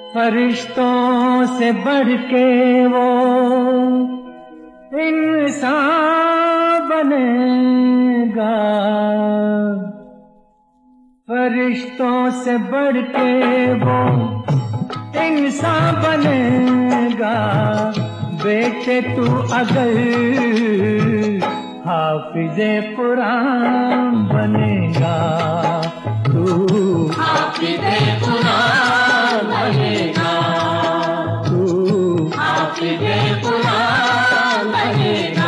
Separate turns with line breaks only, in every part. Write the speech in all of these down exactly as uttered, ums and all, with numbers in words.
फरिश्तों से बढ़ के वो इंसान बनेगा, फरिश्तों से बढ़ के वो इंसान बनेगा। बेटे तू अगर हाफिज़े कुरान बनेगा, तू
हाफिज़े कुरान बनेगा,
तू
हाफिज़े कुरान बनेगा।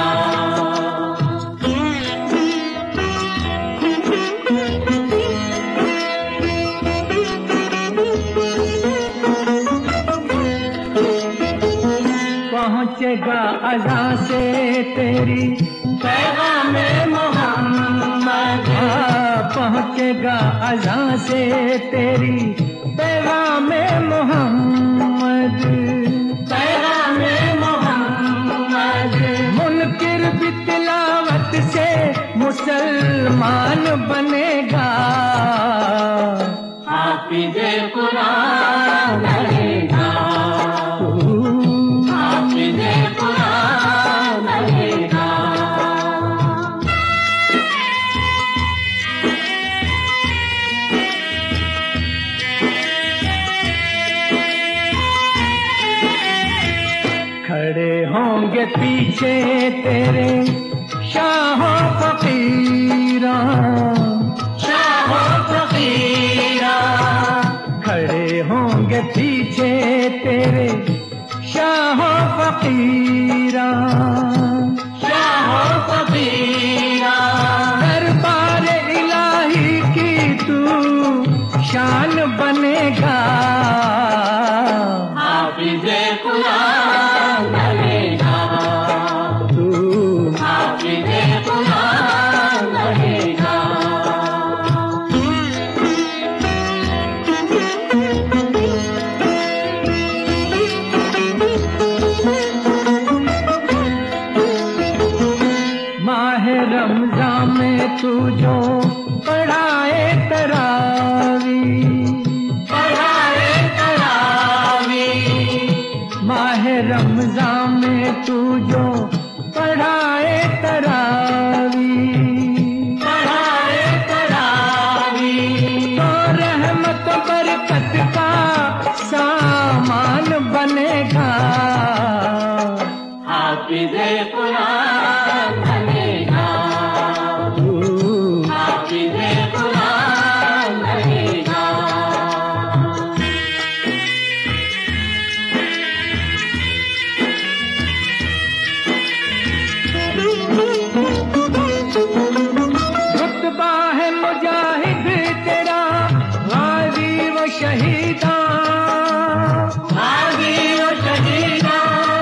पहुँचेगा अज़ां से तेरी पैगाम मोहम्मद, पहुँचेगा अज़ां से तेरी पैगाम मोहम्मद,
पैगाम मोहम्मद।
मुनकिर भी तिलावत से मुसलमान बनेगा,
हाफिज़े कुरान बनेगा, हाफिज़े कुरान बनेगा।
खड़े होंगे पीछे तेरे शाहों फकीरा,
शाहों फकीरा,
खड़े होंगे पीछे तेरे शाहों फकीरा,
शाहों फकीरा।
दरबार इलाही की तू शान बनेगा,
हाफिज़े कुरान बनेगा,
तू
हाफिज़े कुरान बनेगा।
माहे रमजान में तू जो पढ़ाए तरावी,
पढ़ाए तरावी,
माहे रमजान में तू जो पढ़ाए तरावी,
पढ़ाए तरावी।
तो रहमत बरकत का सामान बनेगा,
हाफिज़े कुरान बनेगा,
तू
हाफिज़े कुरान बनेगा।
रुतबा है मुजाहिद तेरा गाजी व शहीदा,
गाज़ी व शहीदा,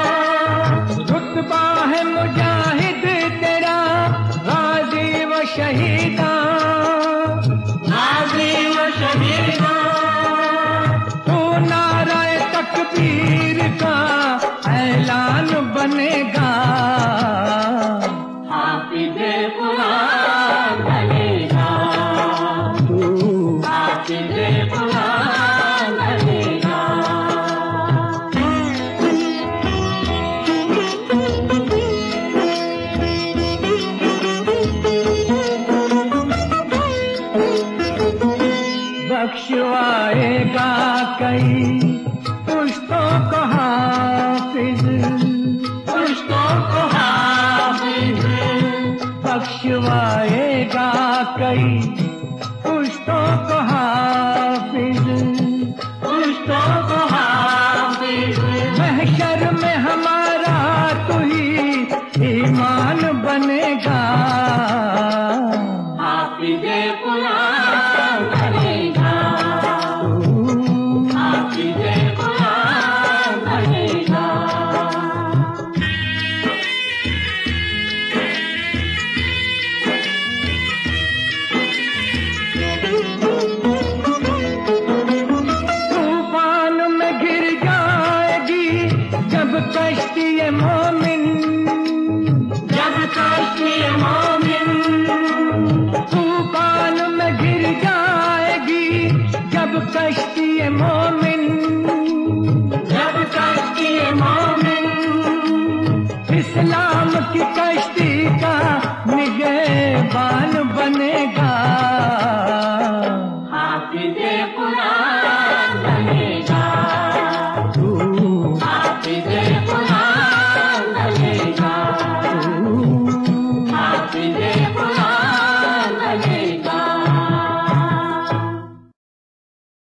रुतबा है मुजाहिद तेरा गाजी व शहीदा,
गाज़ी व शहीदा।
तू नाराए तकबीर का ऐलान बनेगा,
हाफिज़े कुरान बनेगा,
तू
हाफिज़े कुरान बनेगा।
बख्शवाएगा कई पुश्तों को हाफिज,
पुश्तों को हाफिज़,
बख्शवाएगा कई पुश्तों को हाफिज,
पुश्तों को हाफिज़।
महशर में हमारा तू ही ईमान बनेगा,
हाफिज़े कुरान बनेगा, हाफिज़े कुरान बनेगा।
तूफान में गिर जाएगी जब कश्ती मोमिन,
जब कश्ती मोमिन,
तूफान में गिर जाएगी जब कश्ती मोमिन, इस्लाम की कश्ती का निगहबान बनेगा।
हाफिज़े कुरान